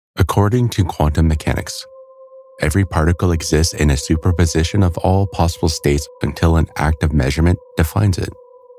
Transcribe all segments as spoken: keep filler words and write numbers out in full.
According to quantum mechanics, every particle exists in a superposition of all possible states until an act of measurement defines it.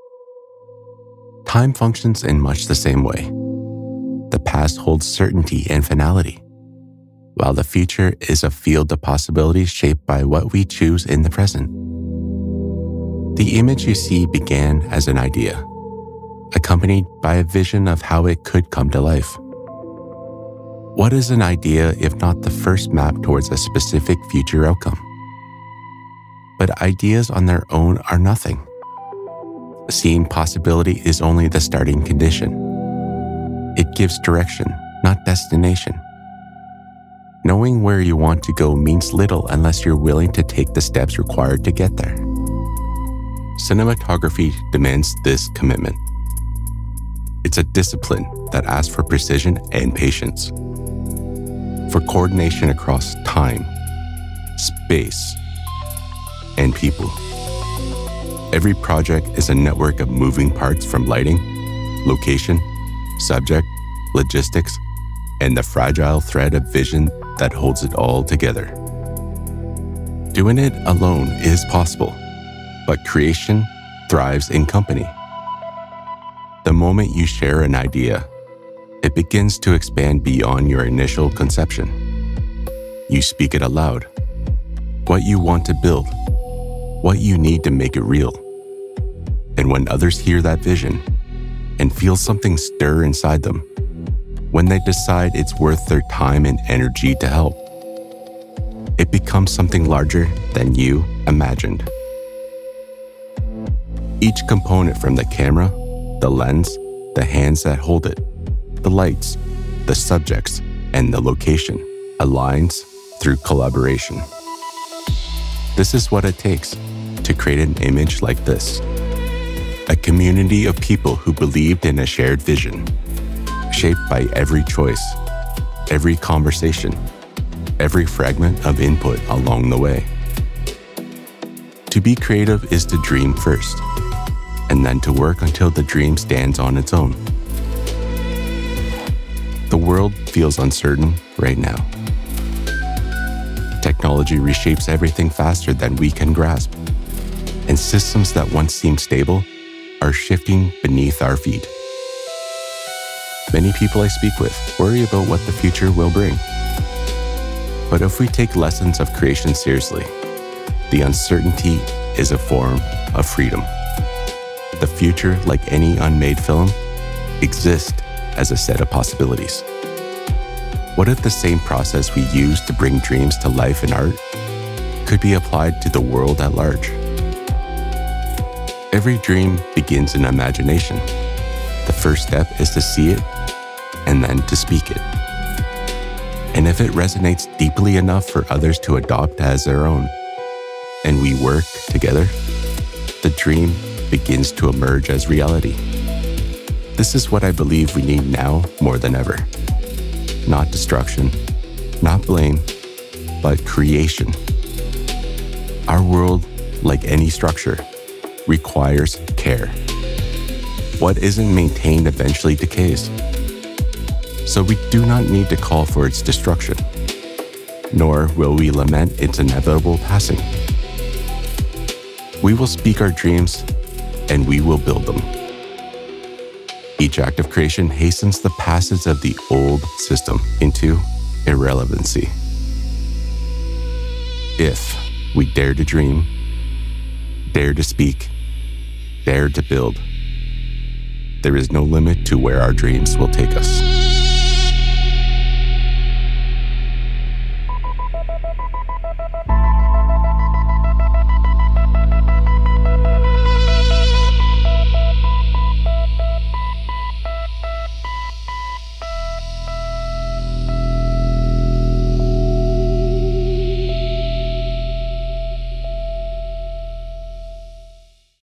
Time functions in much the same way. The past holds certainty and finality, while the future is a field of possibilities shaped by what we choose in the present. The image you see began as an idea, accompanied by a vision of how it could come to life. What is an idea if not the first map towards a specific future outcome? But ideas on their own are nothing. Seeing possibility is only the starting condition. It gives direction, not destination. Knowing where you want to go means little unless you're willing to take the steps required to get there. Cinematography demands this commitment. It's a discipline that asks for precision and patience, for coordination across time, space, and people. Every project is a network of moving parts from lighting, location, subject, logistics, and the fragile thread of vision that holds it all together. Doing it alone is possible, but creation thrives in company. The moment you share an idea, it begins to expand beyond your initial conception. You speak it aloud. What you want to build, what you need to make it real. And when others hear that vision and feel something stir inside them, when they decide it's worth their time and energy to help, it becomes something larger than you imagined. Each component, from the camera, the lens, the hands that hold it, the lights, the subjects, and the location, aligns through collaboration. This is what it takes to create an image like this. A community of people who believed in a shared vision, shaped by every choice, every conversation, every fragment of input along the way. To be creative is to dream first, and then to work until the dream stands on its own. The world feels uncertain right now. Technology reshapes everything faster than we can grasp, and systems that once seemed stable are shifting beneath our feet. Many people I speak with worry about what the future will bring. But if we take lessons of creation seriously, the uncertainty is a form of freedom. The future, like any unmade film, exists as a set of possibilities. What if the same process we use to bring dreams to life in art could be applied to the world at large? Every dream begins in imagination. The first step is to see it and then to speak it. And if it resonates deeply enough for others to adopt as their own, and we work together, the dream begins to emerge as reality. This is what I believe we need now more than ever. Not destruction, not blame, but creation. Our world, like any structure, requires care. What isn't maintained eventually decays. So we do not need to call for its destruction, nor will we lament its inevitable passing. We will speak our dreams, and we will build them. Each act of creation hastens the passage of the old system into irrelevancy. If we dare to dream, dare to speak, dare to build, there is no limit to where our dreams will take us.